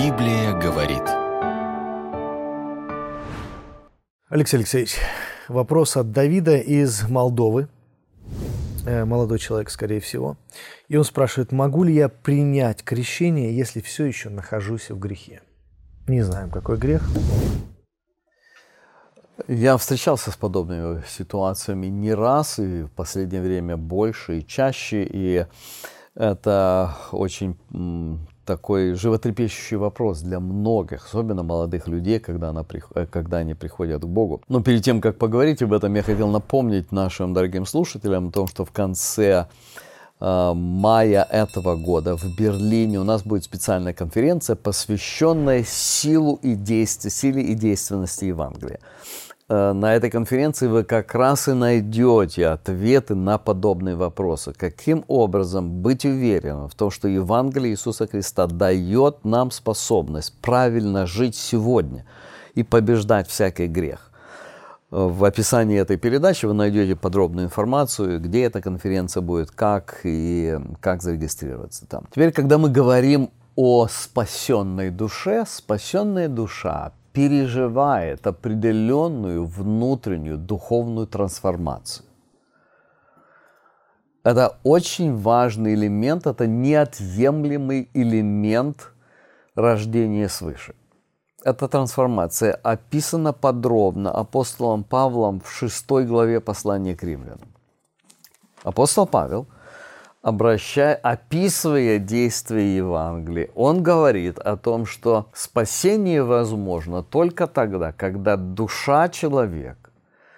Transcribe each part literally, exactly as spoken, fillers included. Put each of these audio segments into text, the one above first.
Библия говорит. Алексей Алексеевич, вопрос от Давида из Молдовы. Молодой человек, скорее всего. И он спрашивает, могу ли я принять крещение, если все еще нахожусь в грехе? Не знаем, какой грех. Я встречался с подобными ситуациями не раз, и в последнее время больше и чаще, и это очень м, такой животрепещущий вопрос для многих, особенно молодых людей, когда, она, когда они приходят к Богу. Но перед тем, как поговорить об этом, я хотел напомнить нашим дорогим слушателям о том, что в конце э, мая этого года в Берлине у нас будет специальная конференция, посвященная силу и действию, силе и действенности Евангелия. На этой конференции вы как раз и найдете ответы на подобные вопросы. Каким образом быть уверенным в том, что Евангелие Иисуса Христа дает нам способность правильно жить сегодня и побеждать всякий грех. В описании этой передачи вы найдете подробную информацию, где эта конференция будет, как и как зарегистрироваться там. Теперь, когда мы говорим о спасенной душе, спасенная душа переживает определенную внутреннюю духовную трансформацию. Это очень важный элемент, это неотъемлемый элемент рождения свыше. Эта трансформация описана подробно апостолом Павлом в шестой главе послания к римлянам. Апостол Павел, обращая, описывая действия Евангелия, он говорит о том, что спасение возможно только тогда, когда душа человека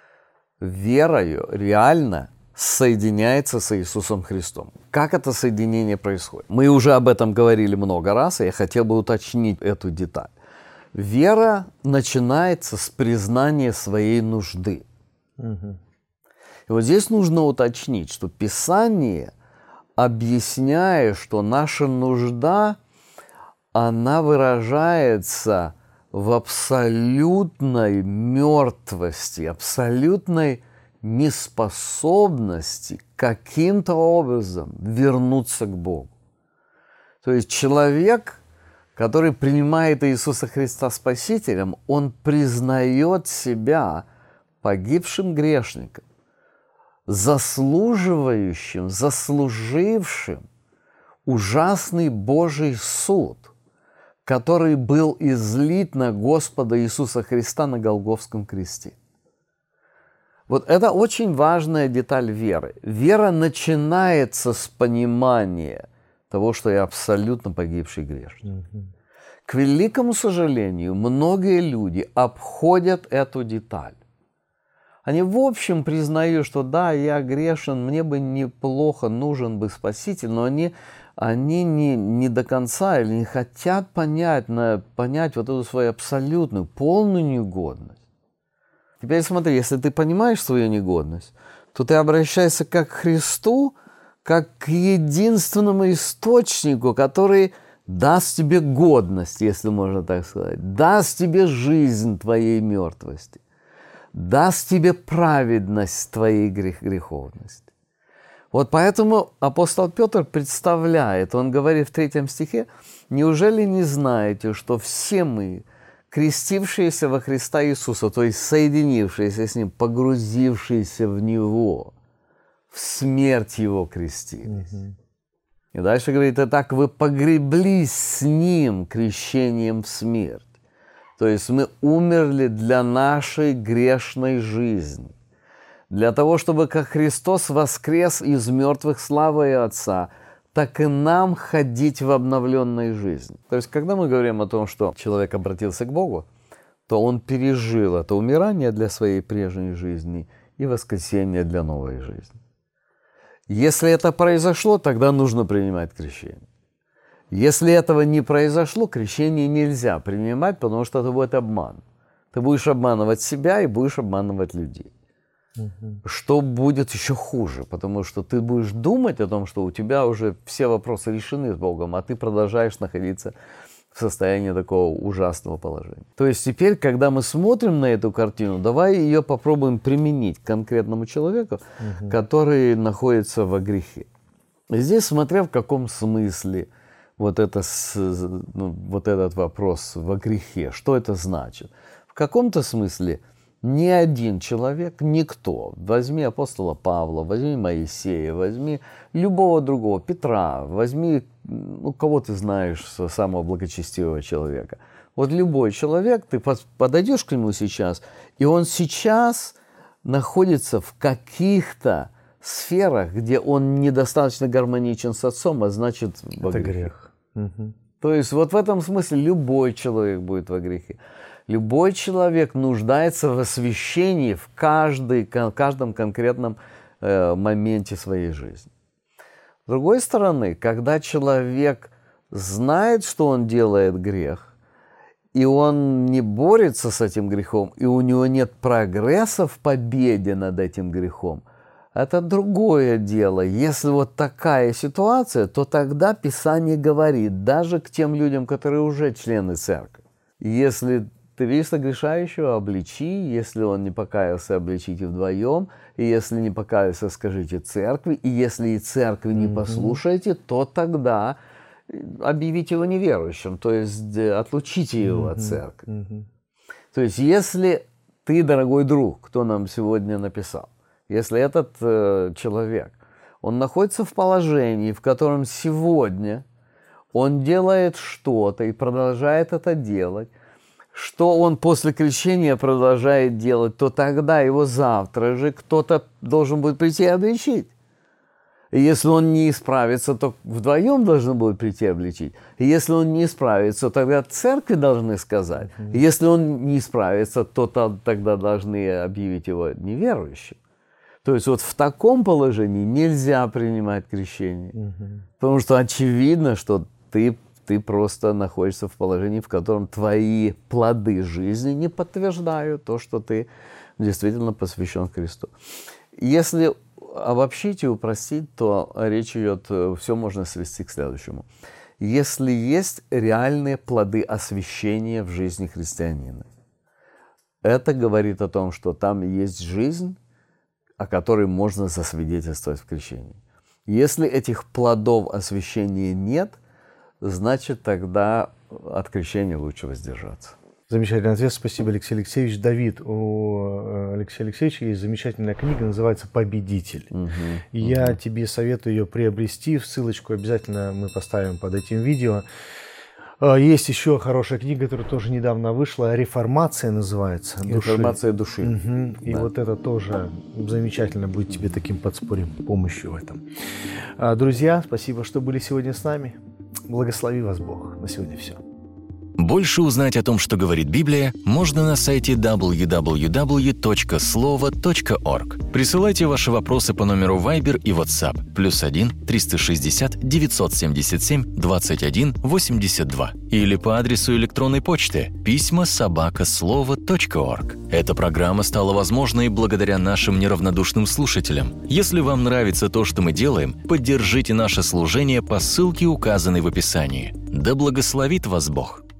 верою реально соединяется с Иисусом Христом. Как это соединение происходит? Мы уже об этом говорили много раз, и я хотел бы уточнить эту деталь. Вера начинается с признания своей нужды. Угу. И вот здесь нужно уточнить, что Писание, объясняя, что наша нужда, она выражается в абсолютной мертвости, абсолютной неспособности каким-то образом вернуться к Богу. То есть человек, который принимает Иисуса Христа Спасителем, он признает себя погибшим грешником, заслуживающим, заслужившим ужасный Божий суд, который был излит на Господа Иисуса Христа на Голгофском кресте. Вот это очень важная деталь веры. Вера начинается с понимания того, что я абсолютно погибший грешник. Mm-hmm. К великому сожалению, многие люди обходят эту деталь. Они в общем признают, что да, я грешен, мне бы неплохо, нужен бы Спаситель, но они, они не, не до конца или не хотят понять, на, понять вот эту свою абсолютную, полную негодность. Теперь смотри, если ты понимаешь свою негодность, то ты обращаешься как к Христу, как к единственному источнику, который даст тебе годность, если можно так сказать, даст тебе жизнь твоей мертвости, даст тебе праведность твоей грех, греховности. Вот поэтому апостол Петр представляет, он говорит в третьем стихе, «Неужели не знаете, что все мы, крестившиеся во Христа Иисуса, то есть соединившиеся с Ним, погрузившиеся в Него, в смерть Его крестились?» Mm-hmm. И дальше говорит, «И так вы погреблись с Ним крещением в смерть». То есть мы умерли для нашей грешной жизни, для того, чтобы как Христос воскрес из мертвых славой Отца, так и нам ходить в обновленной жизни. То есть, когда мы говорим о том, что человек обратился к Богу, то он пережил это умирание для своей прежней жизни и воскресение для новой жизни. Если это произошло, тогда нужно принимать крещение. Если этого не произошло, крещение нельзя принимать, потому что это будет обман. Ты будешь обманывать себя и будешь обманывать людей. Угу. Что будет еще хуже, потому что ты будешь думать о том, что у тебя уже все вопросы решены с Богом, а ты продолжаешь находиться в состоянии такого ужасного положения. То есть теперь, когда мы смотрим на эту картину, давай ее попробуем применить к конкретному человеку, угу. который находится во грехе. И здесь, смотря в каком смысле вот, это, ну, вот этот вопрос во грехе. Что это значит? В каком-то смысле ни один человек, никто, возьми апостола Павла, возьми Моисея, возьми любого другого, Петра, возьми, ну, кого ты знаешь, самого благочестивого человека. Вот любой человек, ты подойдешь к нему сейчас, и он сейчас находится в каких-то сферах, где он недостаточно гармоничен с отцом, а значит во это грехе. грех. Угу. То есть вот в этом смысле любой человек будет во грехе. Любой человек нуждается в освящении в каждый, каждом конкретном э, моменте своей жизни. С другой стороны, когда человек знает, что он делает грех, и он не борется с этим грехом, и у него нет прогресса в победе над этим грехом, это другое дело. Если вот такая ситуация, то тогда Писание говорит даже к тем людям, которые уже члены церкви. Если ты видишь согрешающего, обличи, если он не покаялся, обличите вдвоем, и если не покаялся, скажите церкви, и если и церкви не послушаете, то тогда объявите его неверующим, то есть отлучите его от церкви. То есть если ты, дорогой друг, кто нам сегодня написал, если этот э, человек, он находится в положении, в котором сегодня он делает что-то и продолжает это делать, что он после крещения продолжает делать, то тогда его завтра же кто-то должен будет прийти и обличить. И если он не исправится, то вдвоем должны будут прийти и обличить. И если он не исправится, то тогда церкви должны сказать. И если он не исправится, то тогда должны объявить его неверующим. То есть вот в таком положении нельзя принимать крещение. Угу. Потому что очевидно, что ты, ты просто находишься в положении, в котором твои плоды жизни не подтверждают то, что ты действительно посвящен Христу. Если обобщить и упростить, то речь идет, все можно свести к следующему. Если есть реальные плоды освящения в жизни христианина, это говорит о том, что там есть жизнь, о которой можно засвидетельствовать в крещении. Если этих плодов освящения нет, значит, тогда от крещения лучше воздержаться. Замечательный ответ. Спасибо, Алексей Алексеевич. Давид, у Алексея Алексеевича есть замечательная книга, называется «Победитель». Угу, Я угу. тебе советую ее приобрести. Ссылочку обязательно мы поставим под этим видео. Есть еще хорошая книга, которая тоже недавно вышла, «Реформация» называется. «Реформация души». Угу. И да. вот это тоже замечательно будет тебе таким подспорьем, помощью в этом. Друзья, спасибо, что были сегодня с нами. Благослови вас Бог. На сегодня все. Больше узнать о том, что говорит Библия, можно на сайте дабл ю дабл ю дабл ю точка слово точка орг. Присылайте ваши вопросы по номеру Viber и WhatsApp плюс один триста шестьдесят девятьсот семьдесят семь двадцать один восемьдесят два или по адресу электронной почты письма собака слово точка орг. Эта программа стала возможной благодаря нашим неравнодушным слушателям. Если вам нравится то, что мы делаем, поддержите наше служение по ссылке, указанной в описании. Да благословит вас Бог!